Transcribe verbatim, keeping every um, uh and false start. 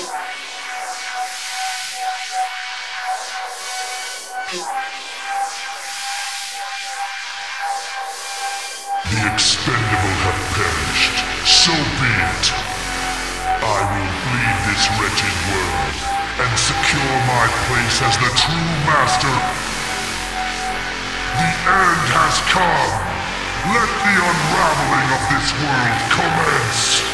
The expendable have perished, so be it. I will bleed this wretched world, and secure my place as the true master. The end has come! Let the unraveling of this world commence!